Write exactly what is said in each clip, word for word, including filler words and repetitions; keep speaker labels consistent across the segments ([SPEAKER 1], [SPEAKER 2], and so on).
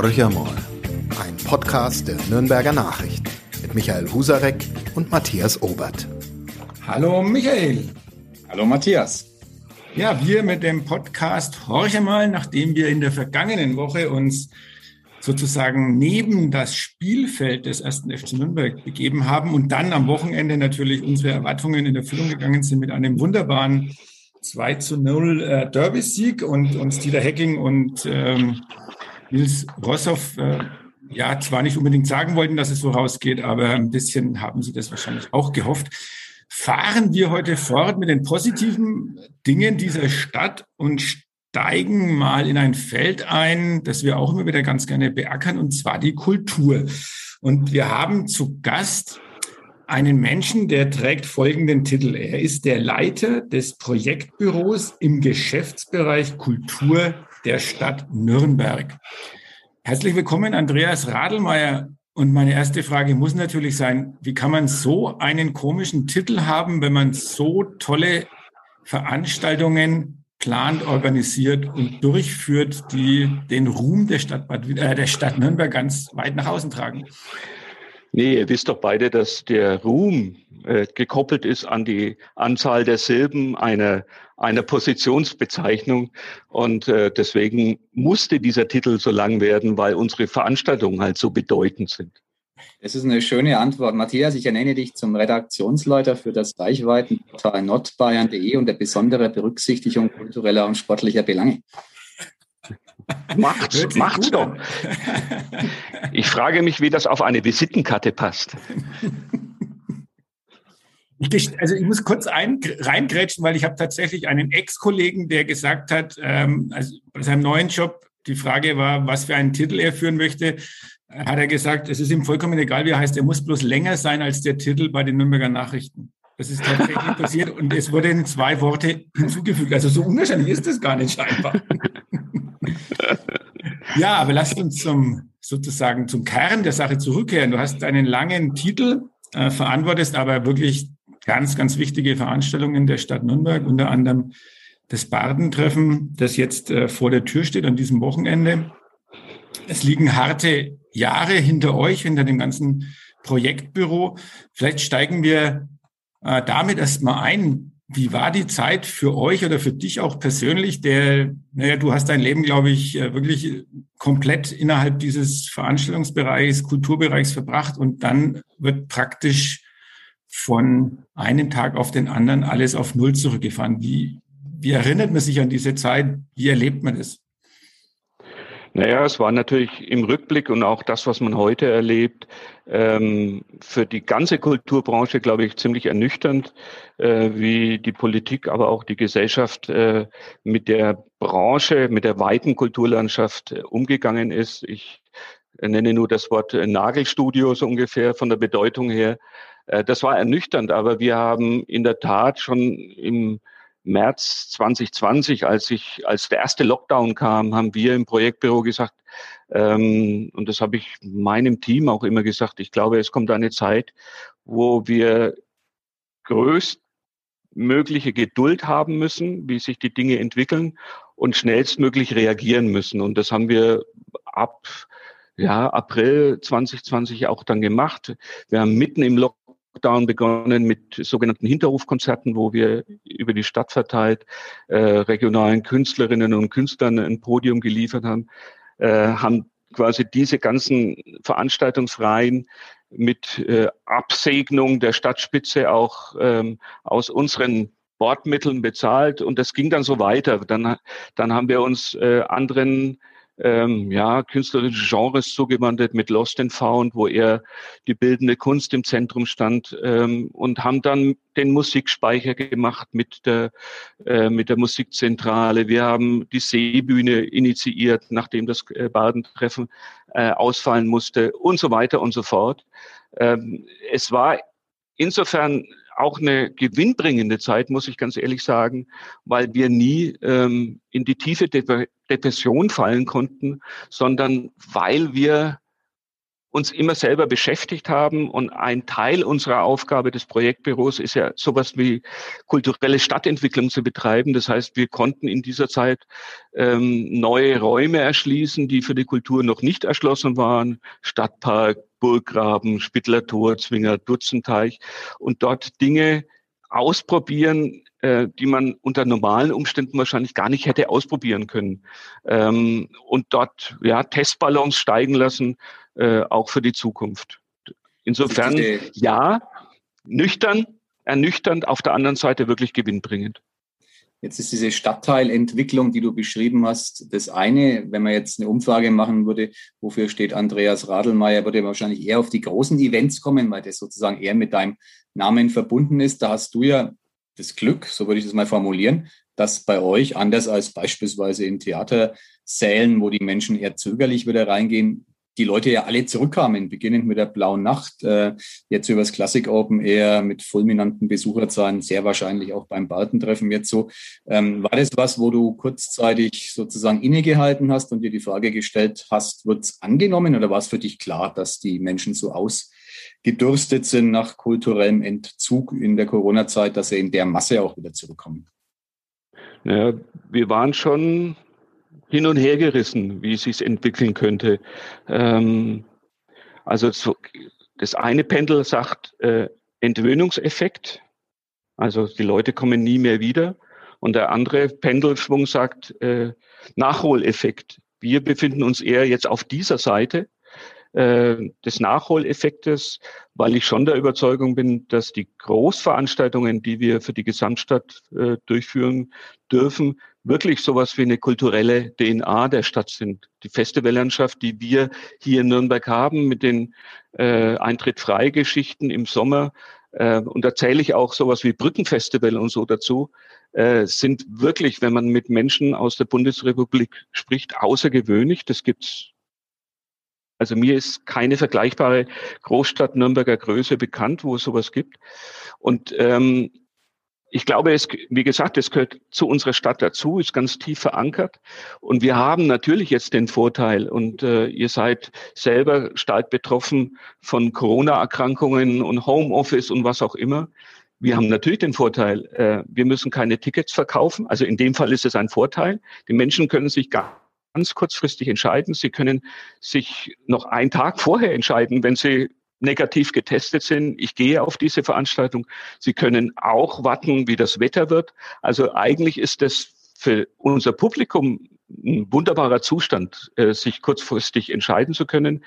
[SPEAKER 1] Horcher mal, ein Podcast der Nürnberger Nachrichten mit Michael Husarek und Matthias Obert.
[SPEAKER 2] Hallo Michael.
[SPEAKER 3] Hallo Matthias.
[SPEAKER 2] Ja, wir mit dem Podcast Horcher mal, nachdem wir in der vergangenen Woche uns sozusagen neben das Spielfeld des ersten F C Nürnberg begeben haben und dann am Wochenende natürlich unsere Erwartungen in Erfüllung gegangen sind mit einem wunderbaren zwei zu null äh, Derby-Sieg und uns Dieter Hecking und ähm, Nils Rossoff äh, ja zwar nicht unbedingt sagen wollten, dass es so rausgeht, aber ein bisschen haben sie das wahrscheinlich auch gehofft. Fahren wir heute fort mit den positiven Dingen dieser Stadt und steigen mal in ein Feld ein, das wir auch immer wieder ganz gerne beackern, und zwar die Kultur. Und wir haben zu Gast einen Menschen, der trägt folgenden Titel. Er ist der Leiter des Projektbüros im Geschäftsbereich Kultur der Stadt Nürnberg. Herzlich willkommen, Andreas Radelmeier. Und meine erste Frage muss natürlich sein, wie kann man so einen komischen Titel haben, wenn man so tolle Veranstaltungen plant, organisiert und durchführt, die den Ruhm der Stadt, Bad, äh, der Stadt Nürnberg ganz weit nach außen tragen?
[SPEAKER 4] Nee, ihr wisst doch beide, dass der Ruhm äh, gekoppelt ist an die Anzahl der Silben einer, einer Positionsbezeichnung. Und äh, deswegen musste dieser Titel so lang werden, weil unsere Veranstaltungen halt so bedeutend sind.
[SPEAKER 3] Das ist eine schöne Antwort. Matthias, ich ernenne dich zum Redaktionsleiter für das Reichweitenportal nordbayern punkt de und der besondere Berücksichtigung kultureller und sportlicher Belange.
[SPEAKER 4] Macht's, macht's doch. Ich frage mich, wie das auf eine Visitenkarte passt.
[SPEAKER 2] Ich, also ich muss kurz ein, reingrätschen, weil ich habe tatsächlich einen Ex-Kollegen, der gesagt hat, ähm, also bei seinem neuen Job, die Frage war, was für einen Titel er führen möchte, hat er gesagt, es ist ihm vollkommen egal, wie er heißt, er muss bloß länger sein als der Titel bei den Nürnberger Nachrichten. Das ist tatsächlich passiert und es wurden zwei Worte hinzugefügt. Also so unwahrscheinlich ist das gar nicht scheinbar. Ja, aber lasst uns zum, sozusagen zum Kern der Sache zurückkehren. Du hast einen langen Titel, äh, verantwortest aber wirklich ganz, ganz wichtige Veranstaltungen der Stadt Nürnberg, unter anderem das Bardentreffen, das jetzt äh, vor der Tür steht an diesem Wochenende. Es liegen harte Jahre hinter euch, hinter dem ganzen Projektbüro. Vielleicht steigen wir äh, damit erstmal ein. Wie war die Zeit für euch oder für dich auch persönlich? Der, naja, du hast dein Leben, glaube ich, wirklich komplett innerhalb dieses Veranstaltungsbereichs, Kulturbereichs verbracht und dann wird praktisch von einem Tag auf den anderen alles auf Null zurückgefahren. Wie, wie erinnert man sich an diese Zeit? Wie erlebt man das?
[SPEAKER 4] Naja, es war natürlich im Rückblick und auch das, was man heute erlebt, ähm, für die ganze Kulturbranche, glaube ich, ziemlich ernüchternd, äh, wie die Politik, aber auch die Gesellschaft äh, mit der Branche, mit der weiten Kulturlandschaft äh, umgegangen ist. Ich nenne nur das Wort äh, Nagelstudio so ungefähr von der Bedeutung her. Äh, das war ernüchternd, aber wir haben in der Tat schon im März zwanzig zwanzig, als ich, als der erste Lockdown kam, haben wir im Projektbüro gesagt, ähm, und das habe ich meinem Team auch immer gesagt, ich glaube, es kommt eine Zeit, wo wir größtmögliche Geduld haben müssen, wie sich die Dinge entwickeln und schnellstmöglich reagieren müssen. Und das haben wir ab ja, April zwanzig zwanzig auch dann gemacht. Wir haben mitten im Lockdown Lockdown begonnen mit sogenannten Hinterhofkonzerten, wo wir über die Stadt verteilt äh, regionalen Künstlerinnen und Künstlern ein Podium geliefert haben, äh, haben quasi diese ganzen Veranstaltungsreihen mit äh, Absegnung der Stadtspitze auch ähm, aus unseren Bordmitteln bezahlt und das ging dann so weiter. Dann, dann haben wir uns äh, anderen Ähm, ja, künstlerische Genres zugewandert mit Lost and Found, wo eher die bildende Kunst im Zentrum stand, ähm, und haben dann den Musikspeicher gemacht mit der, äh, mit der Musikzentrale. Wir haben die Seebühne initiiert, nachdem das äh, Bardentreffen äh, ausfallen musste und so weiter und so fort. Ähm, es war insofern auch eine gewinnbringende Zeit, muss ich ganz ehrlich sagen, weil wir nie ähm, in die tiefe De- Depression fallen konnten, sondern weil wir uns immer selber beschäftigt haben. Und ein Teil unserer Aufgabe des Projektbüros ist ja sowas wie kulturelle Stadtentwicklung zu betreiben. Das heißt, wir konnten in dieser Zeit ähm, neue Räume erschließen, die für die Kultur noch nicht erschlossen waren. Stadtpark, Burggraben, Spittler Tor, Zwinger, Dutzenteich. Und dort Dinge ausprobieren, äh, die man unter normalen Umständen wahrscheinlich gar nicht hätte ausprobieren können. Ähm, und dort ja Testballons steigen lassen, äh, auch für die Zukunft. Insofern, ja, nüchtern, ernüchternd, auf der anderen Seite wirklich gewinnbringend.
[SPEAKER 3] Jetzt ist diese Stadtteilentwicklung, die du beschrieben hast, das eine. Wenn man jetzt eine Umfrage machen würde, wofür steht Andreas Radlmeier, würde man wahrscheinlich eher auf die großen Events kommen, weil das sozusagen eher mit deinem Namen verbunden ist. Da hast du ja das Glück, so würde ich das mal formulieren, dass bei euch, anders als beispielsweise in Theatersälen, wo die Menschen eher zögerlich wieder reingehen, die Leute ja alle zurückkamen, beginnend mit der Blauen Nacht, äh, jetzt übers Classic Open Air mit fulminanten Besucherzahlen, sehr wahrscheinlich auch beim Bartentreffen jetzt so. Ähm, war das was, wo du kurzzeitig sozusagen innegehalten hast und dir die Frage gestellt hast, wird's angenommen, oder war es für dich klar, dass die Menschen so ausgedürstet sind nach kulturellem Entzug in der Corona-Zeit, dass sie in der Masse auch wieder zurückkommen?
[SPEAKER 4] Ja, wir waren schon hin und her gerissen, wie es sich entwickeln könnte. Ähm, also so, das eine Pendel sagt äh, Entwöhnungseffekt, also die Leute kommen nie mehr wieder. Und der andere Pendelschwung sagt äh, Nachholeffekt. Wir befinden uns eher jetzt auf dieser Seite äh, des Nachholeffektes, weil ich schon der Überzeugung bin, dass die Großveranstaltungen, die wir für die Gesamtstadt äh, durchführen dürfen, wirklich sowas wie eine kulturelle D N A der Stadt sind. Die Festivallandschaft, die wir hier in Nürnberg haben, mit den äh, Eintritt-Frei-Geschichten im Sommer, äh, und da zähle ich auch sowas wie Brückenfestival und so dazu, äh, sind wirklich, wenn man mit Menschen aus der Bundesrepublik spricht, außergewöhnlich. Das gibt's. Also mir ist keine vergleichbare Großstadt Nürnberger Größe bekannt, wo es sowas gibt. Und ähm, ich glaube, es, wie gesagt, es gehört zu unserer Stadt dazu, ist ganz tief verankert. Und wir haben natürlich jetzt den Vorteil, und äh, ihr seid selber stark betroffen von Corona-Erkrankungen und Homeoffice und was auch immer. Wir haben natürlich den Vorteil, äh, wir müssen keine Tickets verkaufen. Also in dem Fall ist es ein Vorteil. Die Menschen können sich gar ganz kurzfristig entscheiden. Sie können sich noch einen Tag vorher entscheiden, wenn sie negativ getestet sind. Ich gehe auf diese Veranstaltung. Sie können auch warten, wie das Wetter wird. Also eigentlich ist das für unser Publikum ein wunderbarer Zustand, sich kurzfristig entscheiden zu können.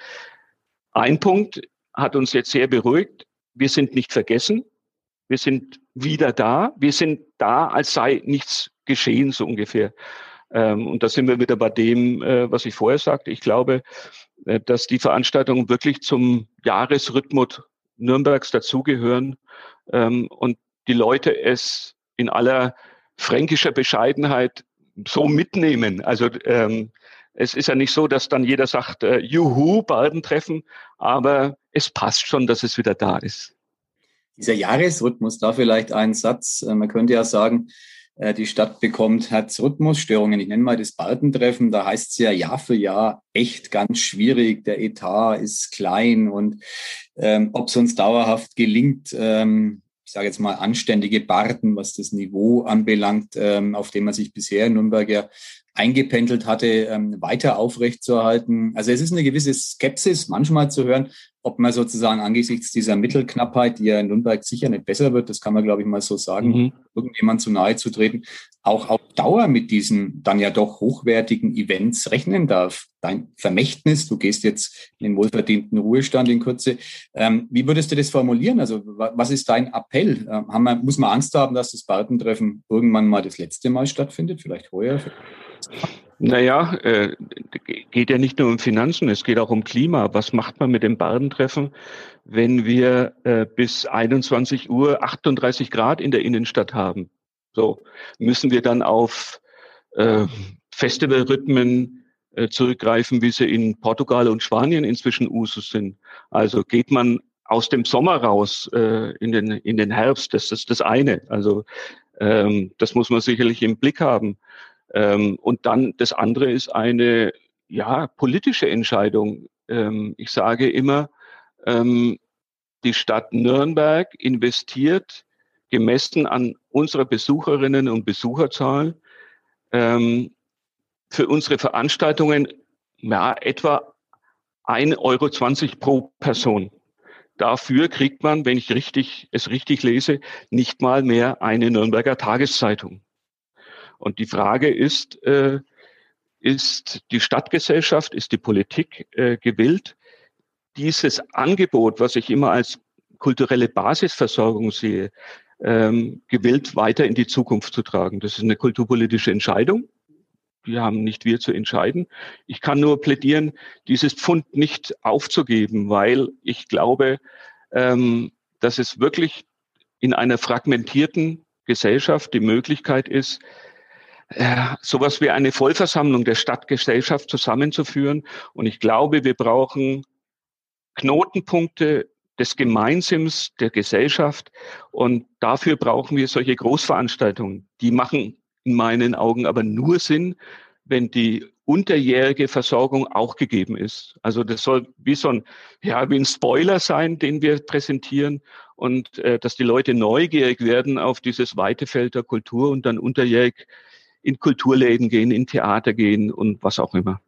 [SPEAKER 4] Ein Punkt hat uns jetzt sehr beruhigt. Wir sind nicht vergessen. Wir sind wieder da. Wir sind da, als sei nichts geschehen, so ungefähr. Und da sind wir wieder bei dem, was ich vorher sagte. Ich glaube, dass die Veranstaltungen wirklich zum Jahresrhythmus Nürnbergs dazugehören und die Leute es in aller fränkischer Bescheidenheit so mitnehmen. Also es ist ja nicht so, dass dann jeder sagt, juhu, Bardentreffen, aber es passt schon, dass es wieder da ist.
[SPEAKER 3] Dieser Jahresrhythmus, da vielleicht ein Satz. Man könnte ja sagen, die Stadt bekommt Herzrhythmusstörungen. Ich nenne mal das Bardentreffen. Da heißt es ja Jahr für Jahr echt ganz schwierig. Der Etat ist klein und ähm, ob es uns dauerhaft gelingt, ähm, ich sage jetzt mal anständige Barden, was das Niveau anbelangt, ähm, auf dem man sich bisher in Nürnberg ja eingependelt hatte, ähm, weiter aufrechtzuerhalten. Also es ist eine gewisse Skepsis manchmal zu hören, ob man sozusagen angesichts dieser Mittelknappheit, die ja in Nürnberg sicher nicht besser wird, das kann man, glaube ich, mal so sagen, mhm. irgendjemand zu nahe zu treten, auch auf Dauer mit diesen dann ja doch hochwertigen Events rechnen darf. Dein Vermächtnis, du gehst jetzt in den wohlverdienten Ruhestand in Kürze. Ähm, wie würdest du das formulieren? Also was ist dein Appell? Ähm, haben wir, muss man Angst haben, dass das Bardentreffen irgendwann mal das letzte Mal stattfindet? Vielleicht heuer?
[SPEAKER 4] Naja, äh, geht ja nicht nur um Finanzen, es geht auch um Klima. Was macht man mit dem Bardentreffen, wenn wir äh, bis einundzwanzig Uhr achtunddreißig Grad in der Innenstadt haben? So, müssen wir dann auf äh, Festivalrhythmen äh, zurückgreifen, wie sie in Portugal und Spanien inzwischen Usus sind? Also geht man aus dem Sommer raus äh, in den in den Herbst? Das ist das eine. Also ähm, das muss man sicherlich im Blick haben. Ähm, und dann das andere ist eine ja politische Entscheidung. Ähm, ich sage immer, ähm, die Stadt Nürnberg investiert, gemessen an unserer Besucherinnen und Besucherzahl, ähm, für unsere Veranstaltungen ja, etwa ein Euro zwanzig pro Person. Dafür kriegt man, wenn ich richtig, es richtig lese, nicht mal mehr eine Nürnberger Tageszeitung. Und die Frage ist, äh, ist die Stadtgesellschaft, ist die Politik äh, gewillt, dieses Angebot, was ich immer als kulturelle Basisversorgung sehe, ähm, gewillt weiter in die Zukunft zu tragen. Das ist eine kulturpolitische Entscheidung. Die haben nicht wir zu entscheiden. Ich kann nur plädieren, dieses Pfund nicht aufzugeben, weil ich glaube, ähm, dass es wirklich in einer fragmentierten Gesellschaft die Möglichkeit ist, äh, sowas wie eine Vollversammlung der Stadtgesellschaft zusammenzuführen. Und ich glaube, wir brauchen Knotenpunkte des Gemeinsinns der Gesellschaft. Und dafür brauchen wir solche Großveranstaltungen. Die machen in meinen Augen aber nur Sinn, wenn die unterjährige Versorgung auch gegeben ist. Also das soll wie so ein, ja, wie ein Spoiler sein, den wir präsentieren, und äh, dass die Leute neugierig werden auf dieses weite Feld der Kultur und dann unterjährig in Kulturläden gehen, in Theater gehen und was auch immer.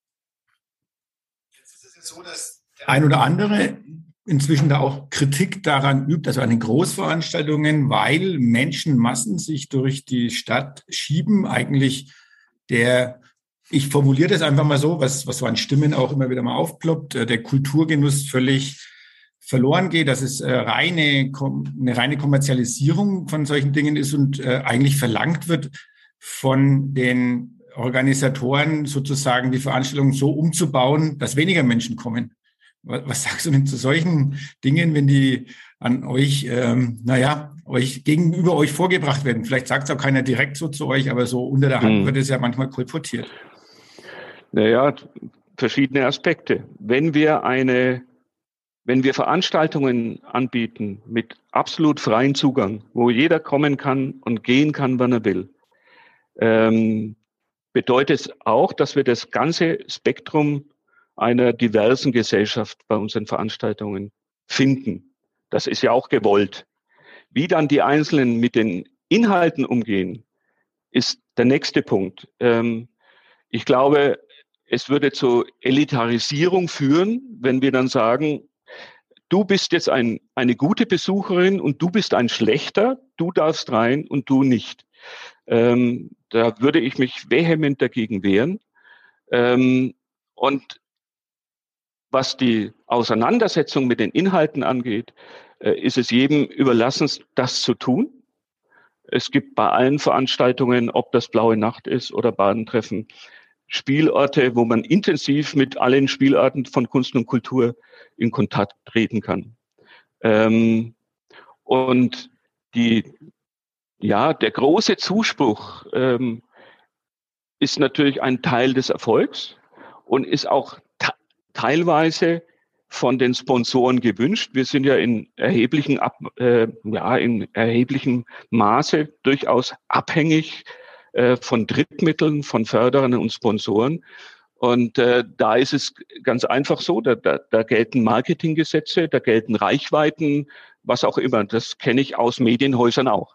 [SPEAKER 2] Jetzt ist es ja so, dass der ein oder andere inzwischen da auch Kritik daran übt, also an den Großveranstaltungen, weil Menschenmassen sich durch die Stadt schieben, eigentlich der, ich formuliere das einfach mal so, was, was so an Stimmen auch immer wieder mal aufploppt, der Kulturgenuss völlig verloren geht, dass es äh, reine, eine reine Kommerzialisierung von solchen Dingen ist und äh, eigentlich verlangt wird von den Organisatoren sozusagen die Veranstaltung so umzubauen, dass weniger Menschen kommen. Was sagst du denn zu solchen Dingen, wenn die an euch, ähm, naja, euch gegenüber euch vorgebracht werden? Vielleicht sagt es auch keiner direkt so zu euch, aber so unter der Hand hm. wird es ja manchmal kolportiert.
[SPEAKER 4] Naja, verschiedene Aspekte. Wenn wir eine, wenn wir Veranstaltungen anbieten mit absolut freiem Zugang, wo jeder kommen kann und gehen kann, wann er will, ähm, bedeutet es auch, dass wir das ganze Spektrum einer diversen Gesellschaft bei unseren Veranstaltungen finden. Das ist ja auch gewollt. Wie dann die Einzelnen mit den Inhalten umgehen, ist der nächste Punkt. Ähm, ich glaube, es würde zur Elitarisierung führen, wenn wir dann sagen, du bist jetzt ein, eine gute Besucherin und du bist ein schlechter, du darfst rein und du nicht. Ähm, da würde ich mich vehement dagegen wehren. Ähm, und was die Auseinandersetzung mit den Inhalten angeht, äh, ist es jedem überlassen, das zu tun. Es gibt bei allen Veranstaltungen, ob das Blaue Nacht ist oder Badentreffen, Spielorte, wo man intensiv mit allen Spielarten von Kunst und Kultur in Kontakt treten kann. Ähm, und die, ja, der große Zuspruch ähm, ist natürlich ein Teil des Erfolgs und ist auch te- teilweise von den Sponsoren gewünscht. Wir sind ja in erheblichen, Ab, äh, ja, in erheblichem Maße durchaus abhängig äh, von Drittmitteln, von Förderern und Sponsoren. Und äh, da ist es ganz einfach so, da, da, da gelten Marketinggesetze, da gelten Reichweiten, was auch immer. Das kenne ich aus Medienhäusern auch.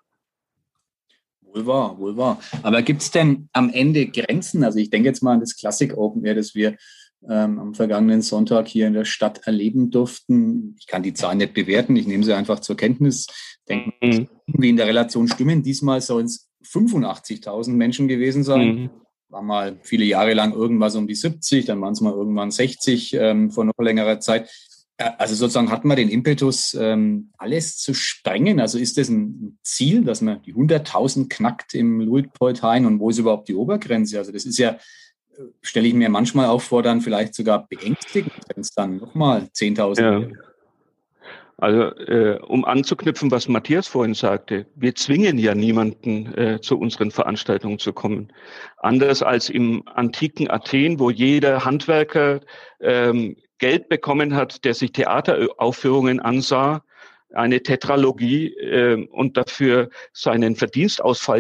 [SPEAKER 3] Wohl wahr, wohl wahr. Aber gibt es denn am Ende Grenzen? Also ich denke jetzt mal an das Classic Open Air, das wir ähm, am vergangenen Sonntag hier in der Stadt erleben durften. Ich kann die Zahlen nicht bewerten, ich nehme sie einfach zur Kenntnis. Denken, mhm. wie in der Relation stimmen. Diesmal sollen es fünfundachtzigtausend Menschen gewesen sein. Mhm. War mal viele Jahre lang irgendwas um die siebzig, dann waren es mal irgendwann sechzig ähm, vor noch längerer Zeit. Also sozusagen hat man den Impetus, ähm, alles zu sprengen. Also ist das ein Ziel, dass man die hunderttausend knackt im Luitpoldhain, und wo ist überhaupt die Obergrenze? Also das ist ja, stelle ich mir manchmal auch vor, dann vielleicht sogar beängstigend, wenn es dann nochmal zehntausend.
[SPEAKER 4] Ja. Also äh, um anzuknüpfen, was Matthias vorhin sagte, wir zwingen ja niemanden äh, zu unseren Veranstaltungen zu kommen. Anders als im antiken Athen, wo jeder Handwerker ähm, Geld bekommen hat, der sich Theateraufführungen ansah, eine Tetralogie äh, und dafür seinen Verdienstausfall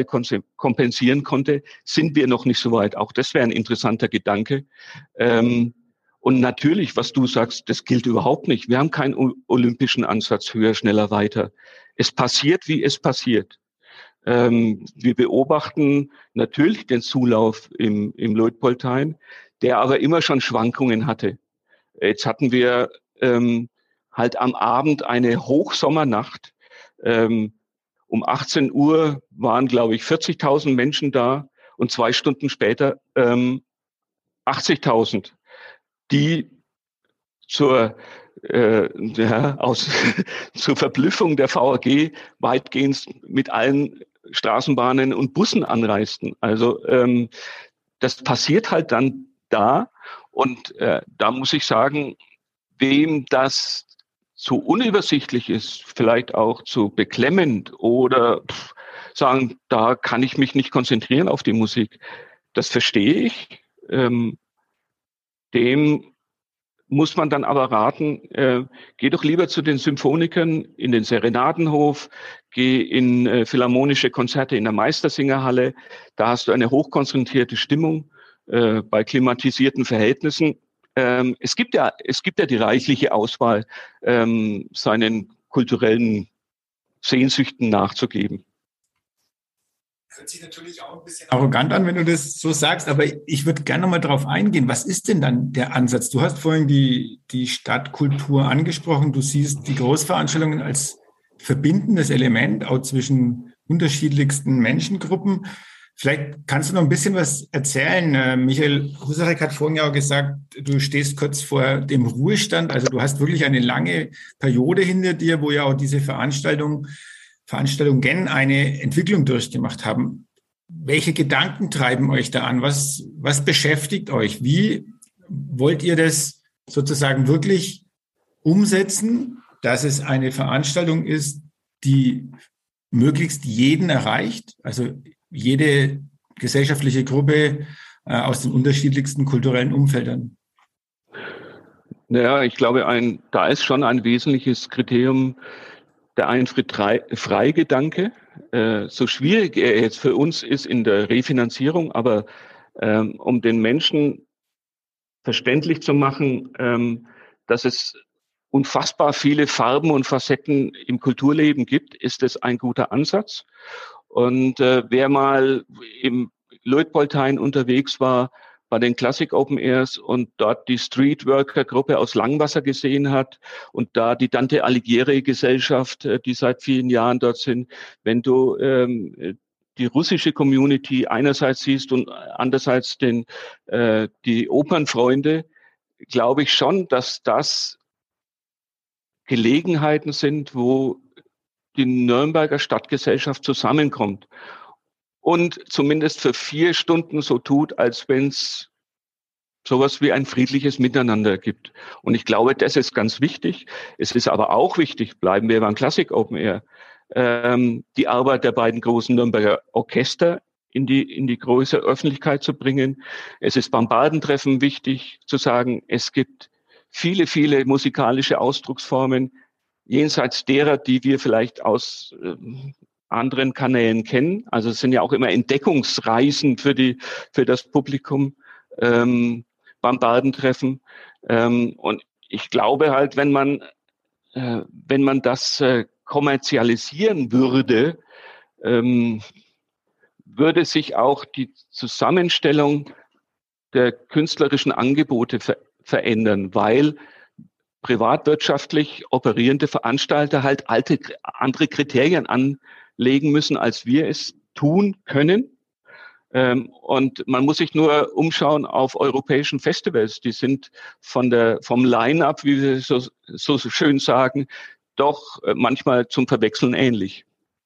[SPEAKER 4] kompensieren konnte, sind wir noch nicht so weit. Auch das wäre ein interessanter Gedanke. Ähm, Und natürlich, was du sagst, das gilt überhaupt nicht. Wir haben keinen olympischen Ansatz höher, schneller, weiter. Es passiert, wie es passiert. Ähm, wir beobachten natürlich den Zulauf im, im Luitpoldheim, der aber immer schon Schwankungen hatte. Jetzt hatten wir ähm, halt am Abend eine Hochsommernacht. Ähm, um achtzehn Uhr waren, glaube ich, vierzigtausend Menschen da und zwei Stunden später ähm, achtzigtausend, die zur äh, ja, aus zur Verblüffung der V A G weitgehend mit allen Straßenbahnen und Bussen anreisten. Also ähm, das passiert halt dann da. Und äh, da muss ich sagen, wem das zu unübersichtlich ist, vielleicht auch zu beklemmend oder pff, sagen, da kann ich mich nicht konzentrieren auf die Musik, das verstehe ich. Ähm, dem muss man dann aber raten, äh, geh doch lieber zu den Symphonikern in den Serenadenhof, geh in äh, philharmonische Konzerte in der Meistersingerhalle. Da hast du eine hochkonzentrierte Stimmung äh, bei klimatisierten Verhältnissen. Ähm, es gibt ja, es gibt ja die reichliche Auswahl, ähm, seinen kulturellen Sehnsüchten nachzugeben.
[SPEAKER 2] Hört sich natürlich auch ein bisschen arrogant an, wenn du das so sagst, aber ich würde gerne noch mal darauf eingehen. Was ist denn dann der Ansatz? Du hast vorhin die, die Stadtkultur angesprochen. Du siehst die Großveranstaltungen als verbindendes Element, auch zwischen unterschiedlichsten Menschengruppen. Vielleicht kannst du noch ein bisschen was erzählen. Michael Husarek hat vorhin ja auch gesagt, du stehst kurz vor dem Ruhestand. Also du hast wirklich eine lange Periode hinter dir, wo ja auch diese Veranstaltung Veranstaltungen eine Entwicklung durchgemacht haben. Welche Gedanken treiben euch da an? Was, was beschäftigt euch? Wie wollt ihr das sozusagen wirklich umsetzen, dass es eine Veranstaltung ist, die möglichst jeden erreicht? Also jede gesellschaftliche Gruppe äh, aus den unterschiedlichsten kulturellen Umfeldern.
[SPEAKER 4] Naja, ich glaube, ein, da ist schon ein wesentliches Kriterium, der Eintritt-Frei-Gedanke, äh, so schwierig er jetzt für uns ist in der Refinanzierung, aber ähm, um den Menschen verständlich zu machen, ähm, dass es unfassbar viele Farben und Facetten im Kulturleben gibt, ist es ein guter Ansatz. Und äh, wer mal im Luitpoldheim unterwegs war, bei den Classic Open Airs und dort die Streetworker-Gruppe aus Langwasser gesehen hat und da die Dante Alighieri-Gesellschaft, die seit vielen Jahren dort sind, wenn du ähm, die russische Community einerseits siehst und andererseits den, äh, die Opernfreunde, glaube ich schon, dass das Gelegenheiten sind, wo die Nürnberger Stadtgesellschaft zusammenkommt. Und zumindest für vier Stunden so tut, als wenn es sowas wie ein friedliches Miteinander gibt. Und ich glaube, das ist ganz wichtig. Es ist aber auch wichtig, bleiben wir beim Classic Open Air, ähm, die Arbeit der beiden großen Nürnberger Orchester in die, in die große Öffentlichkeit zu bringen. Es ist beim Badentreffen wichtig zu sagen, es gibt viele, viele musikalische Ausdrucksformen, jenseits derer, die wir vielleicht aus äh, anderen Kanälen kennen. Also es sind ja auch immer Entdeckungsreisen für die, für das Publikum ähm, beim Badentreffen. Ähm, und ich glaube halt, wenn man, äh, wenn man das äh, kommerzialisieren würde, ähm, würde sich auch die Zusammenstellung der künstlerischen Angebote ver- verändern, weil privatwirtschaftlich operierende Veranstalter halt alte, andere Kriterien anlegen müssen, als wir es tun können. Ähm, und man muss sich nur umschauen auf europäischen Festivals. Die sind von der, vom Line-up, wie wir so, so schön sagen, doch äh, manchmal zum Verwechseln ähnlich.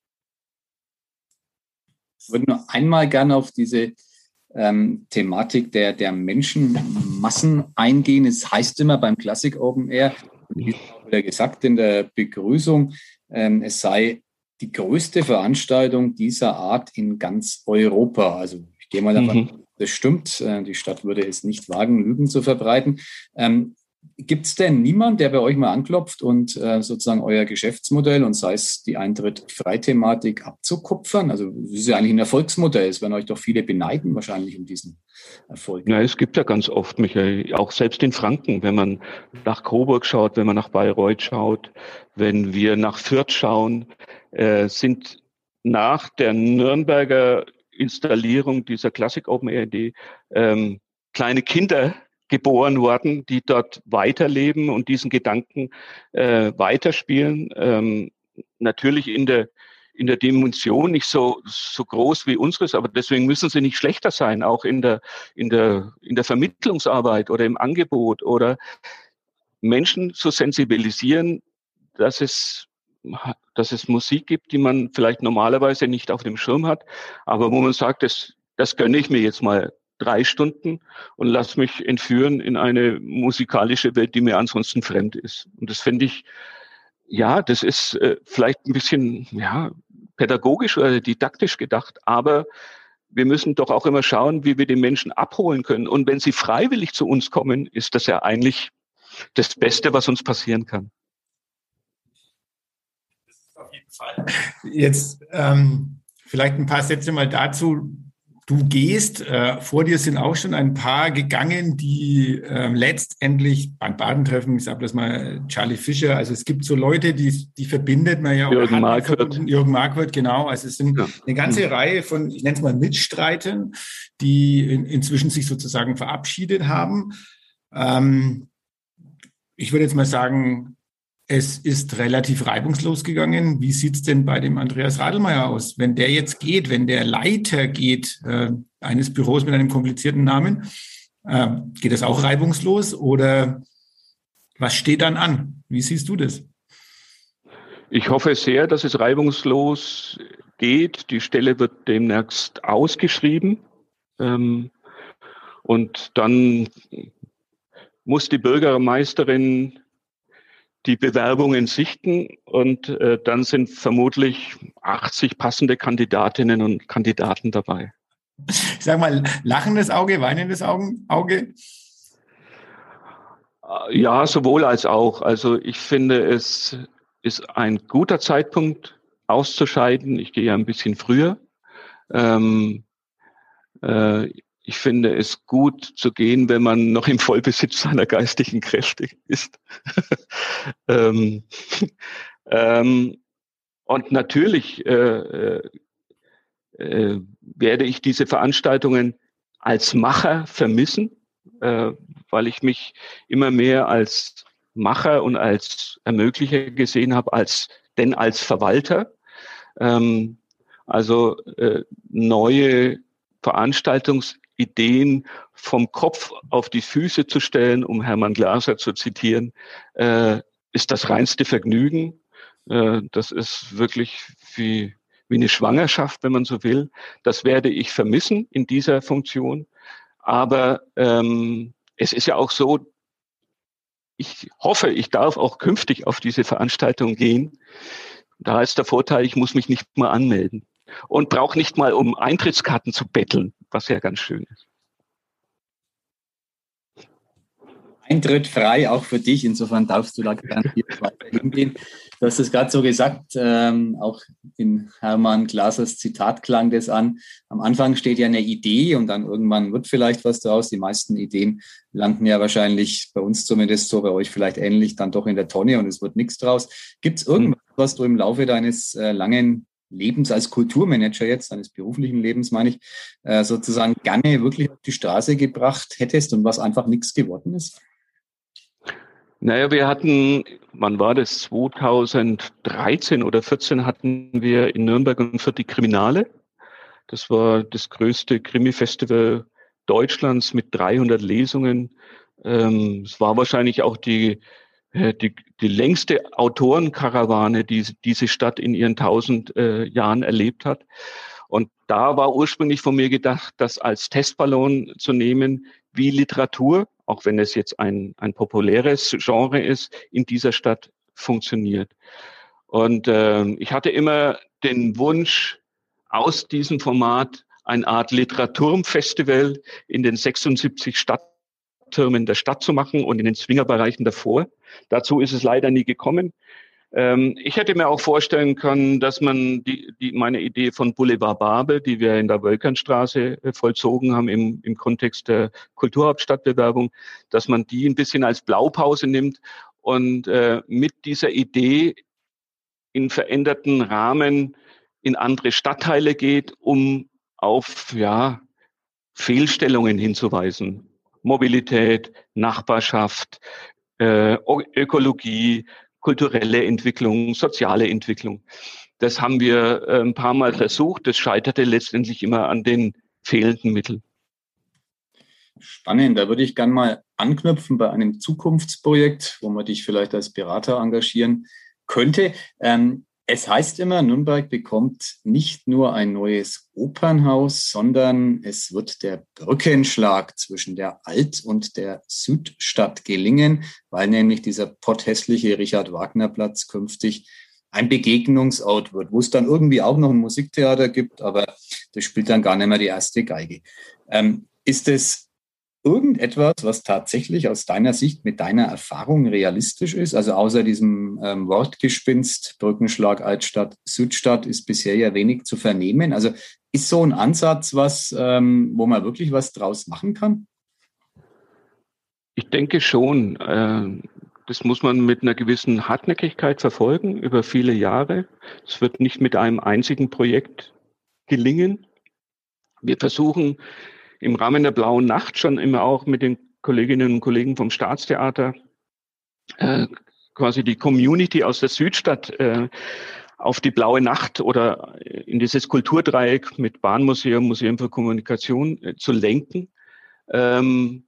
[SPEAKER 3] Ich würde nur einmal gerne auf diese ähm, Thematik der, der Menschenmassen eingehen. Es heißt immer beim Classic Open Air, wie auch wieder gesagt in der Begrüßung, ähm, es sei die größte Veranstaltung dieser Art in ganz Europa. Also ich gehe mal davon, mhm. das stimmt. Die Stadt würde es nicht wagen, Lügen zu verbreiten. Ähm, Gibt es denn niemand, der bei euch mal anklopft und äh, sozusagen euer Geschäftsmodell und sei es die Eintritt-Frei-Thematik abzukupfern? Also das ist ja eigentlich ein Erfolgsmodell. Es werden euch doch viele beneiden wahrscheinlich um diesen Erfolg.
[SPEAKER 4] Ja, es gibt ja ganz oft, Michael, auch selbst in Franken, wenn man nach Coburg schaut, wenn man nach Bayreuth schaut, wenn wir nach Fürth schauen, äh, sind nach der Nürnberger Installierung dieser Classic Open Air Idee ähm, kleine Kinder geboren worden, die dort weiterleben und diesen Gedanken äh, weiterspielen. Ähm, natürlich in der in der Dimension nicht so so groß wie unseres, aber deswegen müssen sie nicht schlechter sein, auch in der in der in der Vermittlungsarbeit oder im Angebot oder Menschen zu sensibilisieren, dass es dass es Musik gibt, die man vielleicht normalerweise nicht auf dem Schirm hat, aber wo man sagt, das das gönne ich mir jetzt mal drei Stunden und lass mich entführen in eine musikalische Welt, die mir ansonsten fremd ist. Und das finde ich, ja, das ist äh, vielleicht ein bisschen ja pädagogisch oder didaktisch gedacht, aber wir müssen doch auch immer schauen, wie wir die Menschen abholen können. Und wenn sie freiwillig zu uns kommen, ist das ja eigentlich das Beste, was uns passieren kann.
[SPEAKER 2] Das ist auf jeden Fall. Jetzt ähm, vielleicht ein paar Sätze mal dazu. Du gehst, äh, vor dir sind auch schon ein paar gegangen, die äh, letztendlich beim Badentreffen, ich sage das mal, Charlie Fischer, also es gibt so Leute, die, die verbindet man ja auch.
[SPEAKER 4] Jürgen Marquardt.
[SPEAKER 2] Jürgen Marquardt, genau. Also es sind ja. eine ganze mhm. Reihe von, ich nenne es mal Mitstreitern, die in, inzwischen sich sozusagen verabschiedet haben. Ähm, ich würde jetzt mal sagen, es ist relativ reibungslos gegangen. Wie sieht es denn bei dem Andreas Radlmeier aus? Wenn der jetzt geht, wenn der Leiter geht, äh, eines Büros mit einem komplizierten Namen, äh, geht das auch reibungslos oder was steht dann an? Wie siehst du das?
[SPEAKER 4] Ich hoffe sehr, dass es reibungslos geht. Die Stelle wird demnächst ausgeschrieben. Ähm, und dann muss die Bürgermeisterin die Bewerbungen sichten und äh, dann sind vermutlich achtzig passende Kandidatinnen und Kandidaten dabei.
[SPEAKER 2] Ich sag mal, lachendes Auge, weinendes Auge?
[SPEAKER 4] Ja, sowohl als auch. Also ich finde, es ist ein guter Zeitpunkt auszuscheiden. Ich gehe ja ein bisschen früher. Ähm, äh, Ich finde es gut zu gehen, wenn man noch im Vollbesitz seiner geistigen Kräfte ist. ähm, ähm, und natürlich äh, äh, werde ich diese Veranstaltungen als Macher vermissen, äh, weil ich mich immer mehr als Macher und als Ermöglicher gesehen habe, als denn als Verwalter. Ähm, also äh, neue Veranstaltungs Ideen vom Kopf auf die Füße zu stellen, um Hermann Glaser zu zitieren, äh, ist das reinste Vergnügen. Äh, das ist wirklich wie, wie eine Schwangerschaft, wenn man so will. Das werde ich vermissen in dieser Funktion. Aber ähm, es ist ja auch so, ich hoffe, ich darf auch künftig auf diese Veranstaltung gehen. Da ist der Vorteil, ich muss mich nicht mal anmelden und brauche nicht mal um Eintrittskarten zu betteln, was ja ganz schön ist.
[SPEAKER 3] Eintritt frei, auch für dich. Insofern darfst du da garantiert weiter hingehen. Du hast es gerade so gesagt, ähm, auch in Hermann Glasers Zitat klang das an. Am Anfang steht ja eine Idee und dann irgendwann wird vielleicht was daraus. Die meisten Ideen landen ja wahrscheinlich bei uns zumindest so, bei euch vielleicht ähnlich, dann doch in der Tonne und es wird nichts draus. Gibt es irgendwas, was du im Laufe deines äh, langen Lebens als Kulturmanager jetzt, deines beruflichen Lebens, meine ich, äh, sozusagen gerne wirklich auf die Straße gebracht hättest und was einfach nichts geworden ist?
[SPEAKER 4] Naja, wir hatten, wann war das, zweitausenddreizehn oder vierzehn hatten wir in Nürnberg und Fürth die Kriminale. Das war das größte Krimi-Festival Deutschlands mit dreihundert Lesungen. Ähm, es war wahrscheinlich auch die, die, die längste Autorenkarawane, die diese Stadt in ihren tausend äh, Jahren erlebt hat. Und da war ursprünglich von mir gedacht, das als Testballon zu nehmen, wie Literatur, auch wenn es jetzt ein, ein populäres Genre ist, in dieser Stadt funktioniert. Und äh, ich hatte immer den Wunsch, aus diesem Format eine Art Literaturfestival in den sechsundsiebzig Stadtteilen Stadttürmen der Stadt zu machen und in den Swingerbereichen davor. Dazu ist es leider nie gekommen. Ähm, ich hätte mir auch vorstellen können, dass man die, die meine Idee von Boulevard Babel, die wir in der Wölkernstraße äh, vollzogen haben im, im Kontext der Kulturhauptstadtbewerbung, dass man die ein bisschen als Blaupause nimmt und äh, mit dieser Idee in veränderten Rahmen in andere Stadtteile geht, um auf ja Fehlstellungen hinzuweisen. Mobilität, Nachbarschaft, äh, Ökologie, kulturelle Entwicklung, soziale Entwicklung. Das haben wir äh, ein paar Mal versucht. Das scheiterte letztendlich immer an den fehlenden Mitteln.
[SPEAKER 3] Spannend. Da würde ich gerne mal anknüpfen bei einem Zukunftsprojekt, wo man dich vielleicht als Berater engagieren könnte. Ähm, es heißt immer, Nürnberg bekommt nicht nur ein neues Opernhaus, sondern es wird der Brückenschlag zwischen der Alt- und der Südstadt gelingen, weil nämlich dieser potthässliche Richard-Wagner-Platz künftig ein Begegnungsort wird, wo es dann irgendwie auch noch ein Musiktheater gibt, aber das spielt dann gar nicht mehr die erste Geige. Ähm, ist es irgendetwas, was tatsächlich aus deiner Sicht mit deiner Erfahrung realistisch ist? Also außer diesem ähm, Wortgespinst, Brückenschlag, Altstadt, Südstadt, ist bisher ja wenig zu vernehmen. Also ist so ein Ansatz was, ähm, wo man wirklich was draus machen kann?
[SPEAKER 4] Ich denke schon. Äh, das muss man mit einer gewissen Hartnäckigkeit verfolgen über viele Jahre. Es wird nicht mit einem einzigen Projekt gelingen. Wir versuchen im Rahmen der Blauen Nacht schon immer auch mit den Kolleginnen und Kollegen vom Staatstheater äh, quasi die Community aus der Südstadt äh, auf die Blaue Nacht oder in dieses Kulturdreieck mit Bahnmuseum, Museum für Kommunikation äh, zu lenken. Ähm,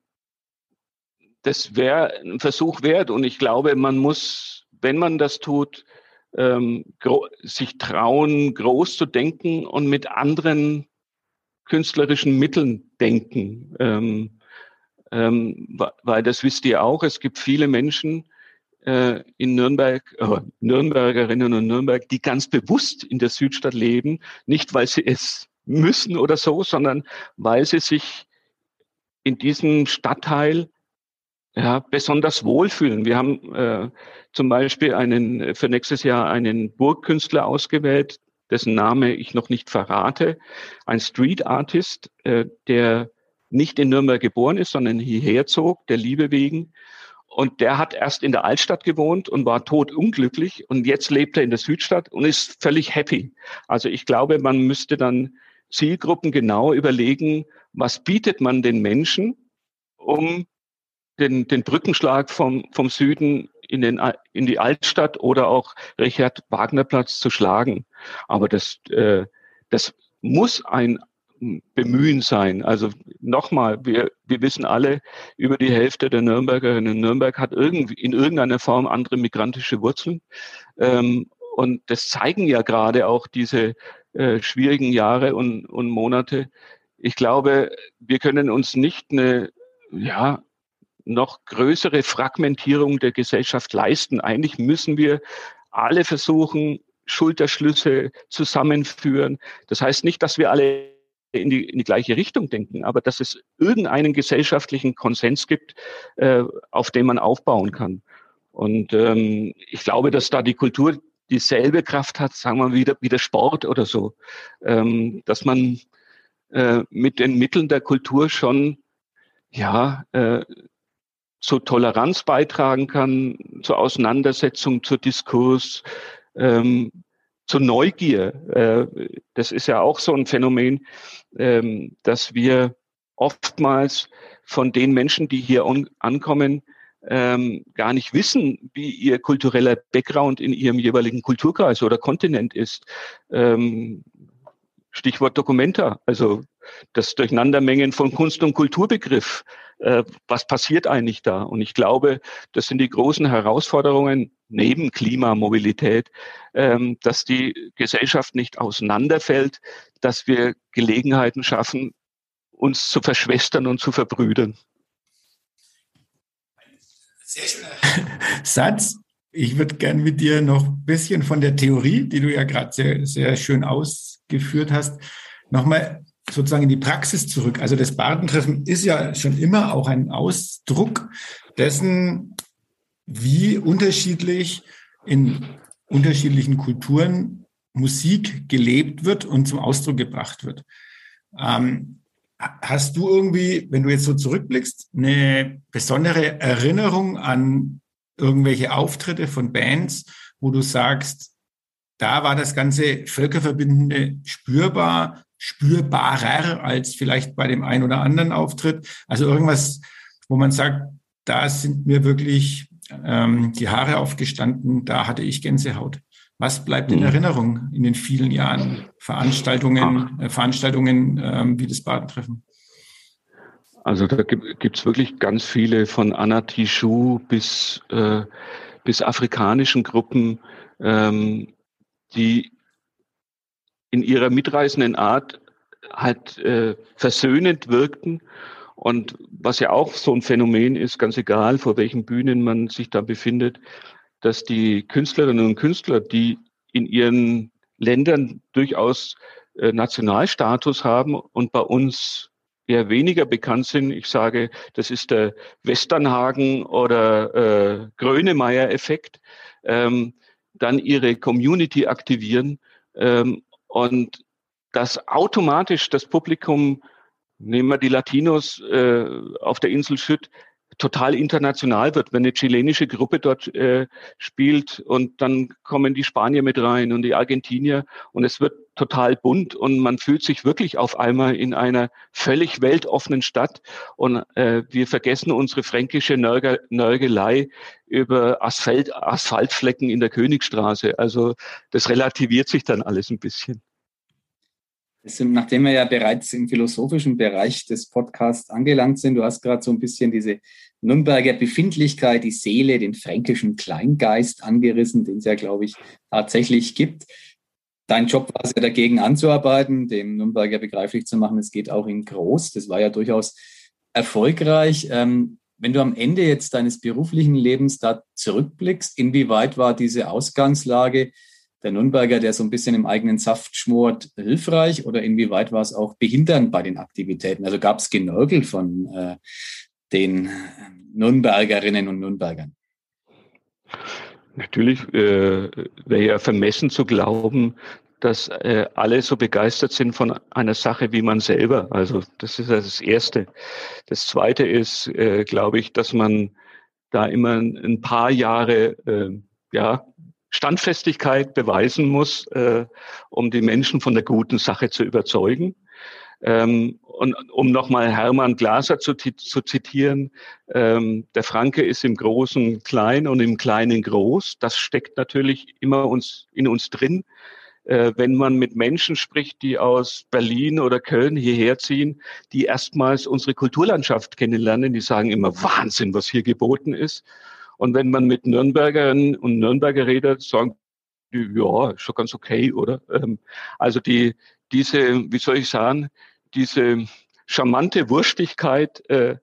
[SPEAKER 4] das wäre ein Versuch wert und ich glaube, man muss, wenn man das tut, ähm, gro- sich trauen, groß zu denken und mit anderen künstlerischen Mitteln denken, ähm, ähm, weil das wisst ihr auch, es gibt viele Menschen äh, in Nürnberg, äh, Nürnbergerinnen und Nürnberg, die ganz bewusst in der Südstadt leben, nicht weil sie es müssen oder so, sondern weil sie sich in diesem Stadtteil ja, besonders wohlfühlen. Wir haben äh, zum Beispiel einen für nächstes Jahr einen Burgkünstler ausgewählt, dessen Name ich noch nicht verrate, ein Street Artist, äh, der nicht in Nürnberg geboren ist, sondern hierher zog, der Liebe wegen. Und der hat erst in der Altstadt gewohnt und war todunglücklich. Und jetzt lebt er in der Südstadt und ist völlig happy. Also ich glaube, man müsste dann Zielgruppen genau überlegen, was bietet man den Menschen, um den, den Brückenschlag vom, vom Süden in, den, in die Altstadt oder auch Richard-Wagner-Platz zu schlagen. Aber das, äh, das muss ein Bemühen sein. Also nochmal, wir, wir wissen alle, über die Hälfte der Nürnbergerinnen in Nürnberg hat irgendwie in irgendeiner Form andere migrantische Wurzeln. Ähm, und das zeigen ja gerade auch diese äh, schwierigen Jahre und, und Monate. Ich glaube, wir können uns nicht eine, ja, noch größere Fragmentierung der Gesellschaft leisten. Eigentlich müssen wir alle versuchen, Schulterschlüsse zusammenführen. Das heißt nicht, dass wir alle in die, in die gleiche Richtung denken, aber dass es irgendeinen gesellschaftlichen Konsens gibt, äh, auf dem man aufbauen kann. Und ähm, ich glaube, dass da die Kultur dieselbe Kraft hat, sagen wir mal wieder, wie der Sport oder so, ähm, dass man äh, mit den Mitteln der Kultur schon ja äh, zur Toleranz beitragen kann, zur Auseinandersetzung, zur Diskurs, ähm, zur Neugier. Äh, das ist ja auch so ein Phänomen, ähm, dass wir oftmals von den Menschen, die hier on- ankommen, ähm, gar nicht wissen, wie ihr kultureller Background in ihrem jeweiligen Kulturkreis oder Kontinent ist. Ähm, Stichwort Documenta, also das Durcheinandermengen von Kunst- und Kulturbegriff. Äh, was passiert eigentlich da? Und ich glaube, das sind die großen Herausforderungen neben Klimamobilität, ähm, dass die Gesellschaft nicht auseinanderfällt, dass wir Gelegenheiten schaffen, uns zu verschwestern und zu verbrüdern.
[SPEAKER 2] Sehr schöner Satz. Ich würde gern mit dir noch ein bisschen von der Theorie, die du ja gerade sehr, sehr schön ausgeführt hast, nochmal sozusagen in die Praxis zurück. Also das Bardentreffen ist ja schon immer auch ein Ausdruck dessen, wie unterschiedlich in unterschiedlichen Kulturen Musik gelebt wird und zum Ausdruck gebracht wird. Ähm, hast du irgendwie, wenn du jetzt so zurückblickst, eine besondere Erinnerung an irgendwelche Auftritte von Bands, wo du sagst, da war das ganze Völkerverbindende spürbar, spürbarer als vielleicht bei dem einen oder anderen Auftritt? Also irgendwas, wo man sagt, da sind mir wirklich ähm, die Haare aufgestanden, da hatte ich Gänsehaut. Was bleibt in Erinnerung in den vielen Jahren Veranstaltungen, äh, Veranstaltungen ähm, wie das Bardentreffen?
[SPEAKER 4] Also da gibt es wirklich ganz viele, von Anna Tijoux bis, äh, bis afrikanischen Gruppen, ähm, die in ihrer mitreißenden Art halt äh, versöhnend wirkten. Und was ja auch so ein Phänomen ist, ganz egal, vor welchen Bühnen man sich da befindet, dass die Künstlerinnen und Künstler, die in ihren Ländern durchaus äh, Nationalstatus haben und bei uns eher weniger bekannt sind, ich sage, das ist der Westernhagen oder äh, Grönemeyer-Effekt, ähm, dann ihre Community aktivieren ähm, und das automatisch das Publikum, nehmen wir die Latinos äh, auf der Insel Schütt, total international wird, wenn eine chilenische Gruppe dort äh, spielt und dann kommen die Spanier mit rein und die Argentinier und es wird total bunt und man fühlt sich wirklich auf einmal in einer völlig weltoffenen Stadt und äh, wir vergessen unsere fränkische Nörge, Nörgelei über Asphalt, Asphaltflecken in der Königstraße. Also das relativiert sich dann alles ein bisschen.
[SPEAKER 3] Nachdem wir ja bereits im philosophischen Bereich des Podcasts angelangt sind, du hast gerade so ein bisschen diese Nürnberger Befindlichkeit, die Seele, den fränkischen Kleingeist angerissen, den es ja, glaube ich, tatsächlich gibt. Dein Job war es ja dagegen anzuarbeiten, dem Nürnberger begreiflich zu machen, es geht auch in groß. Das war ja durchaus erfolgreich. Ähm, wenn du am Ende jetzt deines beruflichen Lebens da zurückblickst, inwieweit war diese Ausgangslage der Nürnberger, der so ein bisschen im eigenen Saft schmort, hilfreich oder inwieweit war es auch behindernd bei den Aktivitäten? Also gab es Genörgel von äh, den Nürnbergerinnen und Nürnbergern?
[SPEAKER 4] Natürlich äh, wäre ja vermessen zu glauben, dass äh, alle so begeistert sind von einer Sache wie man selber. Also das ist das Erste. Das Zweite ist, äh, glaube ich, dass man da immer ein paar Jahre äh, ja Standfestigkeit beweisen muss, äh, um die Menschen von der guten Sache zu überzeugen. Ähm, und um nochmal Hermann Glaser zu, zu zitieren, ähm, der Franke ist im Großen klein und im Kleinen groß. Das steckt natürlich immer uns, in uns drin. Äh, wenn man mit Menschen spricht, die aus Berlin oder Köln hierher ziehen, die erstmals unsere Kulturlandschaft kennenlernen, die sagen immer Wahnsinn, was hier geboten ist. Und wenn man mit Nürnbergerinnen und Nürnberger redet, sagen die, ja, ist schon ganz okay, oder? Ähm, also die, diese, wie soll ich sagen, diese charmante Wurstigkeit äh,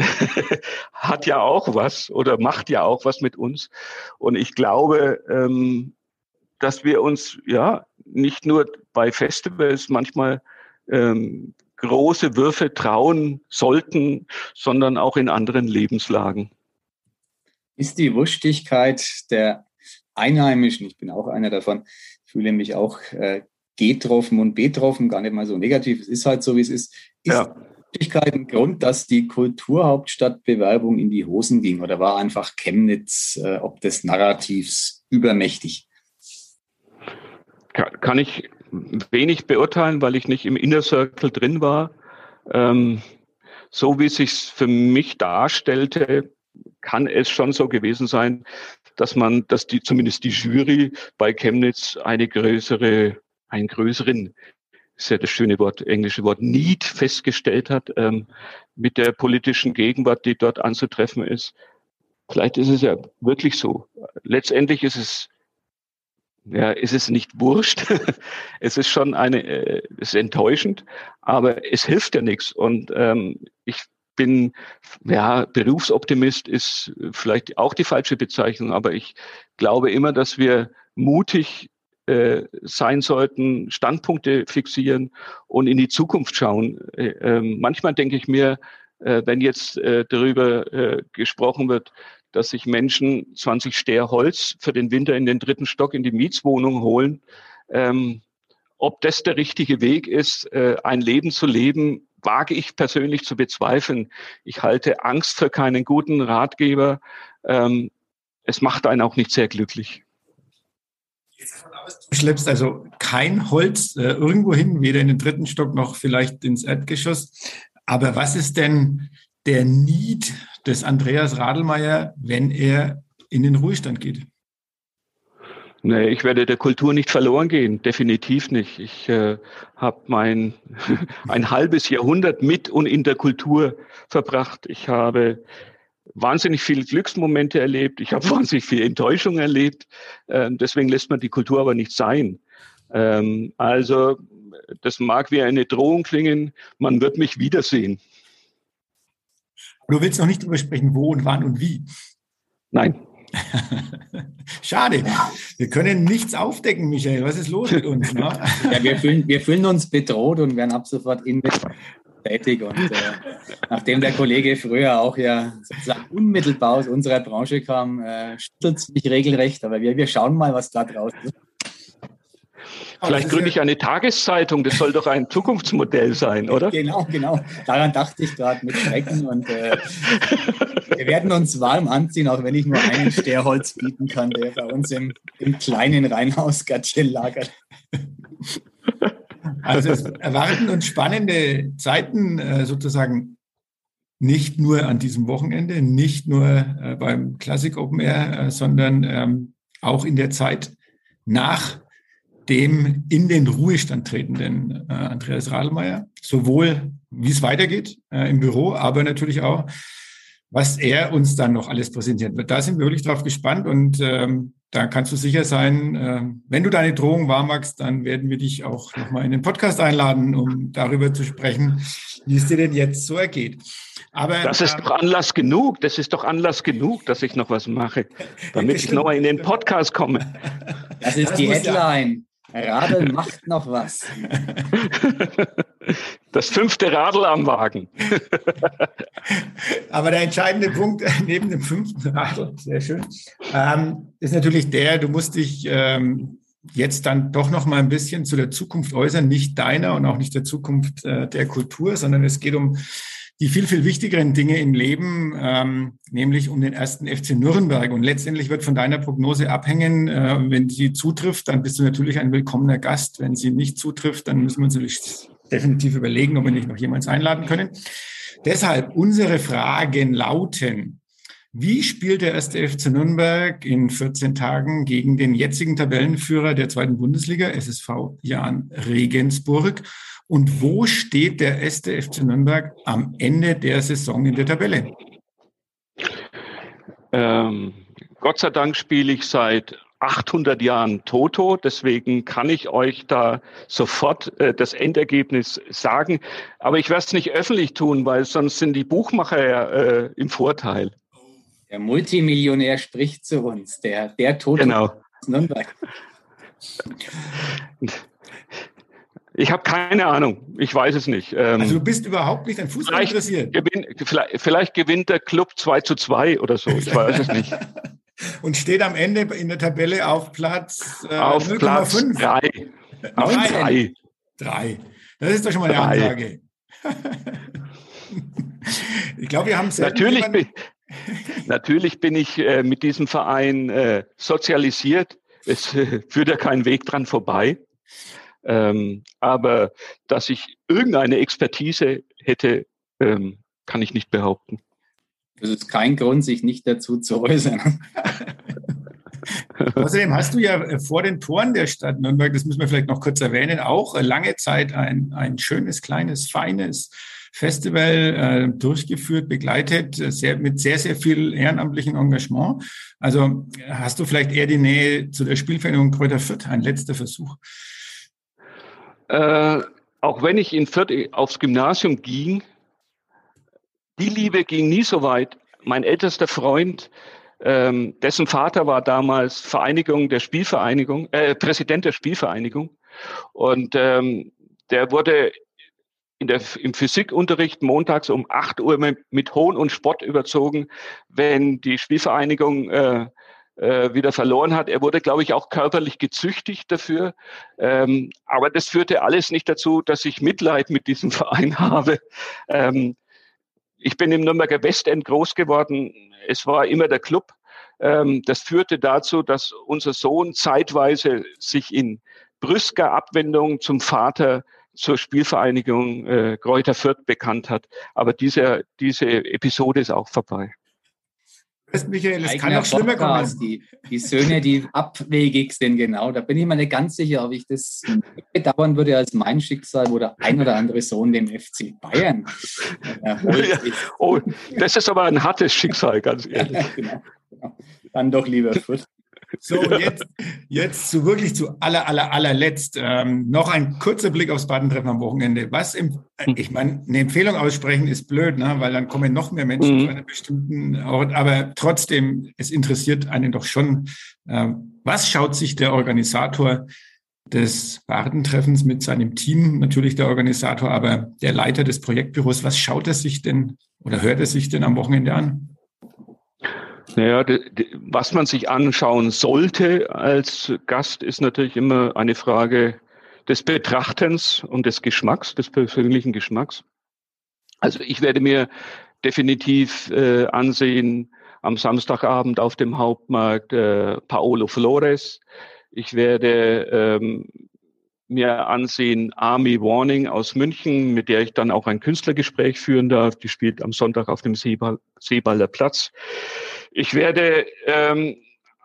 [SPEAKER 4] hat ja auch was oder macht ja auch was mit uns. Und ich glaube, ähm, dass wir uns ja nicht nur bei Festivals manchmal ähm, große Würfe trauen sollten, sondern auch in anderen Lebenslagen.
[SPEAKER 3] Ist die Wurstigkeit der Einheimischen, ich bin auch einer davon, fühle mich auch äh, getroffen und betroffen, gar nicht mal so negativ, es ist halt so, wie es ist, ist
[SPEAKER 4] ja.
[SPEAKER 3] die Wurstigkeit ein Grund, dass die Kulturhauptstadtbewerbung in die Hosen ging oder war einfach Chemnitz äh, ob des Narrativs übermächtig?
[SPEAKER 4] Kann, kann ich wenig beurteilen, weil ich nicht im Inner Circle drin war. Ähm, so wie es sich für mich darstellte, kann es schon so gewesen sein, dass man, dass die, zumindest die Jury bei Chemnitz eine größere, einen größeren, ist ja das schöne Wort, englische Wort, Need festgestellt hat, ähm, mit der politischen Gegenwart, die dort anzutreffen ist. Vielleicht ist es ja wirklich so. Letztendlich ist es, ja, ist es nicht wurscht. Es ist schon eine, äh, es ist enttäuschend, aber es hilft ja nichts. Und ähm, ich bin, ja, Berufsoptimist ist vielleicht auch die falsche Bezeichnung, aber ich glaube immer, dass wir mutig äh, sein sollten, Standpunkte fixieren und in die Zukunft schauen. Äh, äh, manchmal denke ich mir, äh, wenn jetzt äh, darüber äh, gesprochen wird, dass sich Menschen zwanzig Stäher Holz für den Winter in den dritten Stock in die Mietswohnung holen, ähm, ob das der richtige Weg ist, äh, ein Leben zu leben, wage ich persönlich zu bezweifeln. Ich halte Angst für keinen guten Ratgeber. Ähm, es macht einen auch nicht sehr glücklich.
[SPEAKER 2] Du schleppst also kein Holz äh, irgendwo hin, weder in den dritten Stock noch vielleicht ins Erdgeschoss. Aber was ist denn der Need des Andreas Radlmeier, wenn er in den Ruhestand geht?
[SPEAKER 4] Nee, ich werde der Kultur nicht verloren gehen, definitiv nicht. Ich äh, habe mein ein halbes Jahrhundert mit und in der Kultur verbracht. Ich habe wahnsinnig viele Glücksmomente erlebt. Ich habe wahnsinnig viel Enttäuschung erlebt. Ähm, deswegen lässt man die Kultur aber nicht sein. Ähm, also das mag wie eine Drohung klingen. Man wird mich wiedersehen.
[SPEAKER 2] Du willst noch nicht drüber sprechen, wo und wann und wie.
[SPEAKER 4] Nein.
[SPEAKER 2] Schade. Wir können nichts aufdecken, Michael. Was ist los mit uns? Ne?
[SPEAKER 3] Ja, wir fühlen, wir fühlen uns bedroht und werden ab sofort tätig. Und äh, nachdem der Kollege früher auch ja sozusagen unmittelbar aus unserer Branche kam, äh, schüttelt es mich regelrecht. Aber wir, wir schauen mal, was da draußen ist.
[SPEAKER 4] Vielleicht gründe ich eine Tageszeitung, das soll doch ein Zukunftsmodell sein, oder?
[SPEAKER 3] Genau, genau. Daran dachte ich gerade mit Schrecken. Und äh, wir werden uns warm anziehen, auch wenn ich nur einen Stäherholz bieten kann, der bei uns im, im kleinen Rheinhausgärtchen lagert.
[SPEAKER 2] Also es erwarten uns spannende Zeiten äh, sozusagen nicht nur an diesem Wochenende, nicht nur äh, beim Classic Open Air, äh, sondern ähm, auch in der Zeit nach dem in den Ruhestand tretenden äh, Andreas Radlmeier, sowohl wie es weitergeht äh, im Büro, aber natürlich auch, was er uns dann noch alles präsentieren wird. Da sind wir wirklich drauf gespannt und ähm, da kannst du sicher sein, äh, wenn du deine Drohung wahr machst, dann werden wir dich auch nochmal in den Podcast einladen, um darüber zu sprechen, wie es dir denn jetzt so ergeht. Aber,
[SPEAKER 4] das ist ähm, doch Anlass genug, das ist doch Anlass genug, dass ich noch was mache, damit ich nochmal in den Podcast komme.
[SPEAKER 3] Das ist das die Headline. Radl macht noch was.
[SPEAKER 4] Das fünfte Radl am Wagen.
[SPEAKER 2] Aber der entscheidende Punkt neben dem fünften Radl, sehr schön, ähm, ist natürlich der, du musst dich ähm, jetzt dann doch noch mal ein bisschen zu der Zukunft äußern, nicht deiner und auch nicht der Zukunft äh, der Kultur, sondern es geht um die viel, viel wichtigeren Dinge im Leben, ähm, nämlich um den ersten F C Nürnberg. Und letztendlich wird von deiner Prognose abhängen. Äh, wenn sie zutrifft, dann bist du natürlich ein willkommener Gast. Wenn sie nicht zutrifft, dann müssen wir uns natürlich definitiv überlegen, ob wir nicht noch jemanden einladen können. Deshalb unsere Fragen lauten: Wie spielt der erste F C Nürnberg in vierzehn Tagen gegen den jetzigen Tabellenführer der zweiten Bundesliga, S S V Jahn Regensburg? Und wo steht der erste F C Nürnberg am Ende der Saison in der Tabelle?
[SPEAKER 4] Ähm, Gott sei Dank spiele ich seit achthundert Jahren Toto, deswegen kann ich euch da sofort äh, das Endergebnis sagen. Aber ich werde es nicht öffentlich tun, weil sonst sind die Buchmacher ja äh, im Vorteil.
[SPEAKER 3] Der Multimillionär spricht zu uns, der, der Toto
[SPEAKER 4] genau.
[SPEAKER 3] aus Nürnberg.
[SPEAKER 4] Ich habe keine Ahnung. Ich weiß es nicht. Ähm,
[SPEAKER 2] also du bist überhaupt nicht an Fußball
[SPEAKER 4] vielleicht
[SPEAKER 2] interessiert?
[SPEAKER 4] Gewinn, vielleicht, vielleicht gewinnt der Club zwei zu zwei oder so. Ich weiß es nicht.
[SPEAKER 2] Und steht am Ende in der Tabelle auf Platz äh,
[SPEAKER 4] auf
[SPEAKER 2] null Komma fünf.
[SPEAKER 4] Platz drei. Auf drei.
[SPEAKER 2] Drei. Das ist doch schon mal eine
[SPEAKER 4] drei.
[SPEAKER 2] Ansage. Ich glaube, wir haben es
[SPEAKER 4] natürlich bin, natürlich bin ich äh, mit diesem Verein äh, sozialisiert. Es äh, führt ja kein Weg dran vorbei. Ähm, aber dass ich irgendeine Expertise hätte, ähm, kann ich nicht behaupten.
[SPEAKER 3] Das ist kein Grund, sich nicht dazu zu äußern.
[SPEAKER 2] Außerdem hast du ja vor den Toren der Stadt Nürnberg, das müssen wir vielleicht noch kurz erwähnen, auch lange Zeit ein, ein schönes, kleines, feines Festival äh, durchgeführt, begleitet, sehr, mit sehr, sehr viel ehrenamtlichem Engagement. Also hast du vielleicht eher die Nähe zu der Spielvereinigung Kräuter Fürth, ein letzter Versuch?
[SPEAKER 4] Äh, auch wenn ich in Fürth aufs Gymnasium ging, die Liebe ging nie so weit. Mein ältester Freund Ähm, dessen Vater war damals Vereinigung der Spielvereinigung, äh, Präsident der Spielvereinigung. Und ähm, der wurde in der, im Physikunterricht montags um acht Uhr mit, mit Hohn und Spott überzogen, wenn die Spielvereinigung äh, äh, wieder verloren hat. Er wurde, glaube ich, auch körperlich gezüchtigt dafür. Ähm, aber das führte alles nicht dazu, dass ich Mitleid mit diesem Verein habe. Ähm, ich bin im Nürnberger Westend groß geworden. Es war immer der Club. Ähm, das führte dazu, dass unser Sohn zeitweise sich in brüsker Abwendung zum Vater zur Spielvereinigung äh, Greuther Fürth bekannt hat. Aber diese, diese Episode ist auch vorbei.
[SPEAKER 2] Michael, es kann noch schlimmer kommen.
[SPEAKER 3] Die, die Söhne, die abwegig sind, genau. Da bin ich mir nicht ganz sicher, ob ich das bedauern würde als mein Schicksal, wo der ein oder andere Sohn dem F C Bayern erholt
[SPEAKER 4] ja.
[SPEAKER 3] ist.
[SPEAKER 4] Oh, das ist aber ein hartes Schicksal, ganz ehrlich.
[SPEAKER 3] Ja, genau, genau. Dann doch lieber Fürth.
[SPEAKER 2] So, und jetzt, jetzt zu wirklich zu aller, aller, allerletzt ähm, noch ein kurzer Blick aufs Badentreffen am Wochenende. Was im, ich meine, eine Empfehlung aussprechen ist blöd, ne? Weil dann kommen noch mehr Menschen mhm. zu einem bestimmten Ort. Aber trotzdem, es interessiert einen doch schon. Ähm, was schaut sich der Organisator des Badentreffens mit seinem Team, natürlich der Organisator, aber der Leiter des Projektbüros, was schaut er sich denn oder hört er sich denn am Wochenende an?
[SPEAKER 4] Naja, de, de, was man sich anschauen sollte als Gast, ist natürlich immer eine Frage des Betrachtens und des Geschmacks, des persönlichen Geschmacks. Also ich werde mir definitiv äh, ansehen am Samstagabend auf dem Hauptmarkt äh, Paolo Flores. Ich werde ähm, mir ansehen Army Warning aus München, mit der ich dann auch ein Künstlergespräch führen darf. Die spielt am Sonntag auf dem Seeball, Seeballer Platz. Ich werde ähm,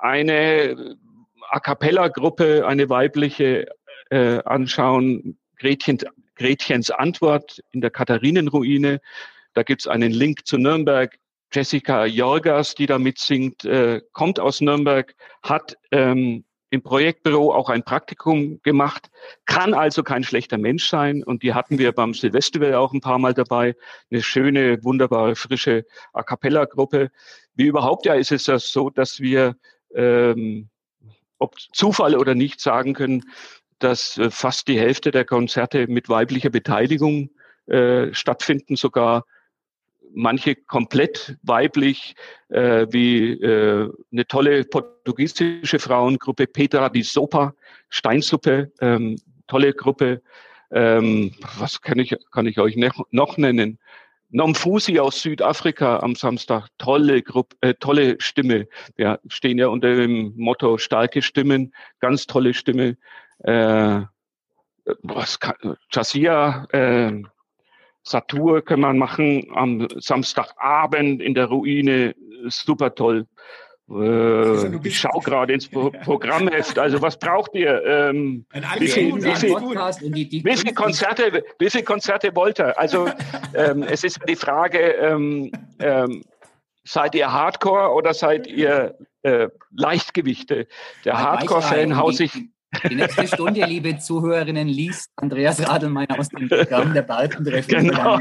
[SPEAKER 4] eine A-Cappella-Gruppe, eine weibliche, äh, anschauen, Gretchen, Gretchens Antwort in der Katharinenruine. Da gibt's einen Link zu Nürnberg. Jessica Jorgas, die da mitsingt, äh, kommt aus Nürnberg, hat ähm, im Projektbüro auch ein Praktikum gemacht, kann also kein schlechter Mensch sein. Und die hatten wir beim Silvestival auch ein paar Mal dabei. Eine schöne, wunderbare, frische A-Cappella-Gruppe. Wie überhaupt ja ist es ja so, dass wir, ähm, ob Zufall oder nicht, sagen können, dass äh, fast die Hälfte der Konzerte mit weiblicher Beteiligung äh, stattfinden, sogar manche komplett weiblich, äh, wie äh, eine tolle portugiesische Frauengruppe, Petra di Sopa, Steinsuppe, ähm, tolle Gruppe. Ähm, was kann ich, kann ich euch noch nennen? Nomfusi aus Südafrika am Samstag, tolle Gruppe, äh, tolle Stimme. Wir stehen ja unter dem Motto starke Stimmen, ganz tolle Stimme. Äh, was kann, Jasia, äh, Satur kann man machen am Samstagabend in der Ruine, super toll. Äh, ich schaue gerade ins Pro- Programmheft. Also was braucht ihr? Ähm, wie viel, wie viel, wie viel Konzerte, wie viel Konzerte wollt ihr? Also ähm, es ist die Frage: ähm, ähm, Seid ihr Hardcore oder seid ihr äh, Leichtgewichte? Der Hardcore-Fan haut sich.
[SPEAKER 3] Die nächste Stunde, liebe Zuhörerinnen, liest Andreas Radelmeier aus dem Programm der Badentreffen.
[SPEAKER 4] Genau.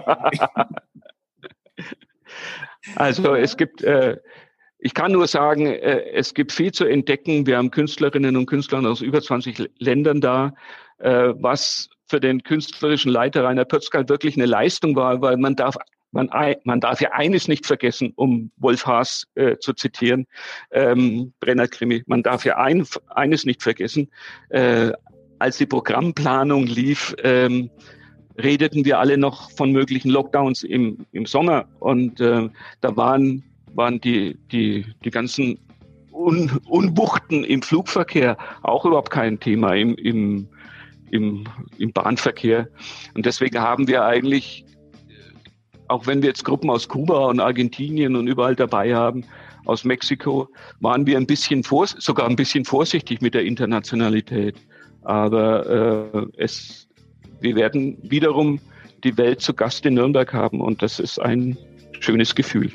[SPEAKER 4] Also es gibt, äh, ich kann nur sagen, äh, es gibt viel zu entdecken. Wir haben Künstlerinnen und Künstler aus über zwanzig Ländern da, äh, was für den künstlerischen Leiter Rainer Pötzkal wirklich eine Leistung war, weil man darf Man, man darf ja eines nicht vergessen, um Wolf Haas äh, zu zitieren, ähm, Brenner-Krimi, man darf ja ein, eines nicht vergessen, äh, als die Programmplanung lief, ähm, redeten wir alle noch von möglichen Lockdowns im, im Sommer und äh, da waren, waren die, die, die ganzen Un, Unwuchten im Flugverkehr auch überhaupt kein Thema im, im, im, im Bahnverkehr und deswegen haben wir eigentlich, auch wenn wir jetzt Gruppen aus Kuba und Argentinien und überall dabei haben, aus Mexiko, waren wir ein bisschen vor, sogar ein bisschen vorsichtig mit der Internationalität. Aber äh, es, wir werden wiederum die Welt zu Gast in Nürnberg haben und das ist ein schönes Gefühl.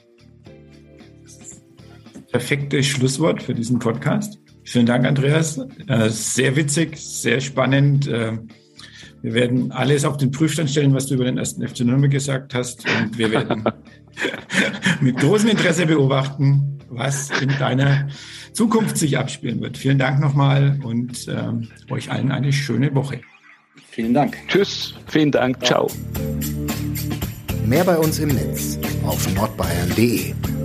[SPEAKER 2] Perfektes Schlusswort für diesen Podcast. Vielen Dank, Andreas. Äh, sehr witzig, sehr spannend. Äh, Wir werden alles auf den Prüfstand stellen, was du über den ersten F C Nürnberg gesagt hast. Und wir werden mit großem Interesse beobachten, was in deiner Zukunft sich abspielen wird. Vielen Dank nochmal und ähm, euch allen eine schöne Woche.
[SPEAKER 3] Vielen Dank.
[SPEAKER 4] Tschüss, vielen Dank, ciao.
[SPEAKER 1] Mehr bei uns im Netz auf nordbayern punkt de.